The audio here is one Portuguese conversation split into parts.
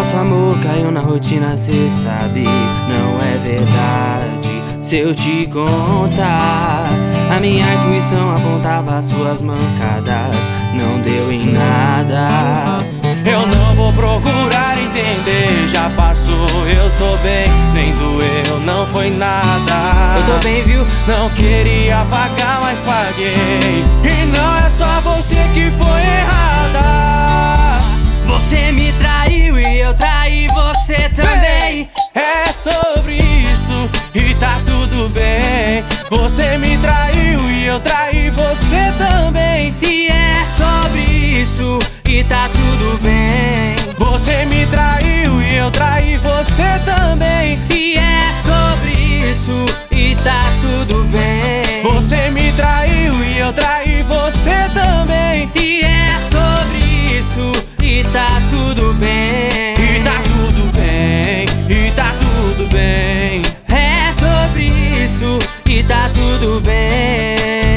nosso amor caiu na rotina, cê sabe, não é verdade. Se eu te contar, a minha intuição apontava suas mancadas, não deu em nada. Eu não vou procurar entender, já passou, eu tô bem, nem doeu, não foi nada. Eu tô bem, viu? Não queria pagar, mas paguei. E não é só você que foi errada. Você me traiu e eu traí você também. É sobre isso e tá tudo bem. Você me traiu e eu traí você também. E é sobre isso e tá tudo bem. Você me traiu e eu traí você também. E é sobre isso e tá tudo bem. Você me traiu e eu traí você também. E é sobre isso e tá tudo bem. E tá tudo bem, e tá tudo bem. É sobre isso e tá tudo bem.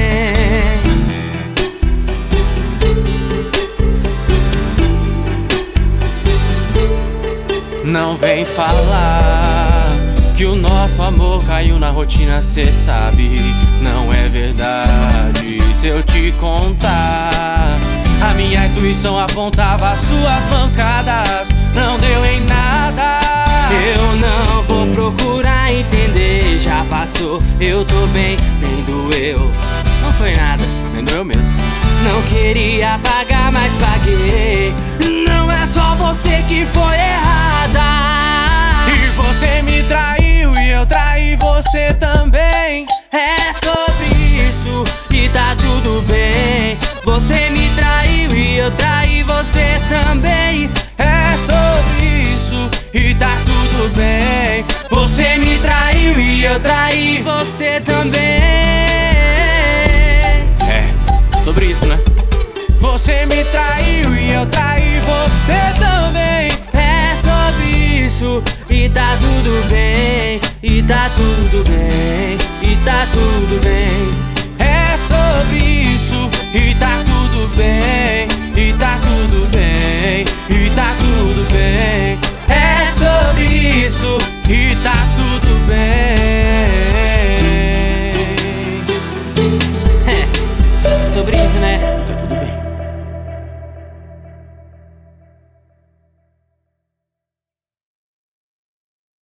Não vem falar que o nosso amor caiu na rotina, cê sabe, não é verdade. Se eu te contar, a minha intuição apontava suas mancadas, não deu em nada. Eu não vou procurar entender, já passou, eu tô bem, nem doeu, não foi nada, Nem doeu mesmo. não queria pagar, mas paguei. Não é só você que foi errada. E você me traiu e eu traí você também. É sobre isso e tá tudo bem. Você me traiu e eu traí você também. É sobre isso e tá tudo bem. Você me traiu e eu traí você também. É, sobre isso, né? Você me traiu e eu traí você também. É sobre isso e tá tudo bem. E tá tudo bem.